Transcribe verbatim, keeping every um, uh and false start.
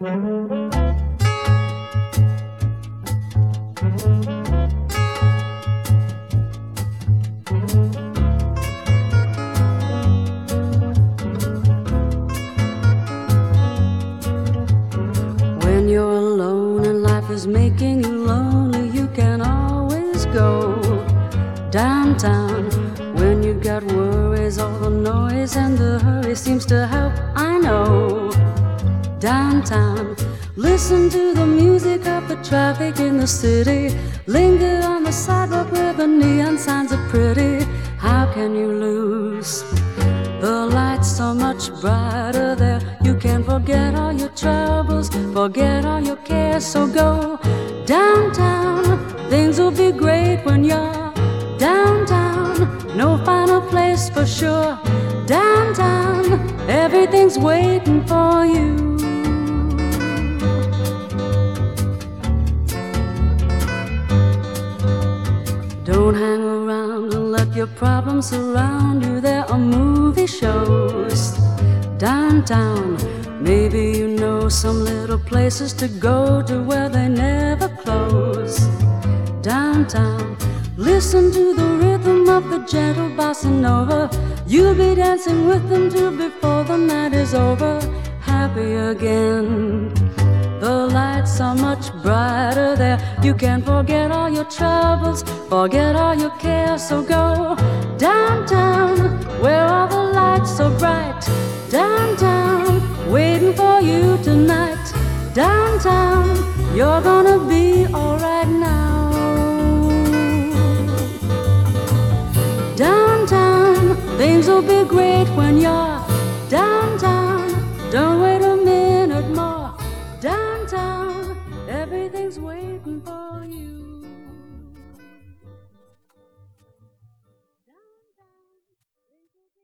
When you're alone and life is making you lonely, you can always go downtown. When you got worries, all the noise and the hurry seems to help, I know. Downtown, listen to the music of the traffic in the city. Linger on the sidewalk where the neon signs are pretty. How can you lose? The lights are much brighter there. You can forget all your troubles, forget all your cares. So go downtown, things will be great when you're downtown. No final place for sure. Downtown, everything's waiting for you. Don't hang around and let your problems surround you. There are movie shows downtown. Maybe you know some little places to go to where they never close. Downtown, listen to the rhythm of the gentle bossa nova. You'll be dancing with them till before the night is over. Happy again. The lights are much brighter there. You can forget all your troubles, forget all your cares. So go downtown, where all the lights are bright. Downtown, waiting for you tonight. Downtown, you're gonna be alright now. Downtown, things will be great when you're downtown. Don't wait a minute more. Downtown, everything's waiting for you.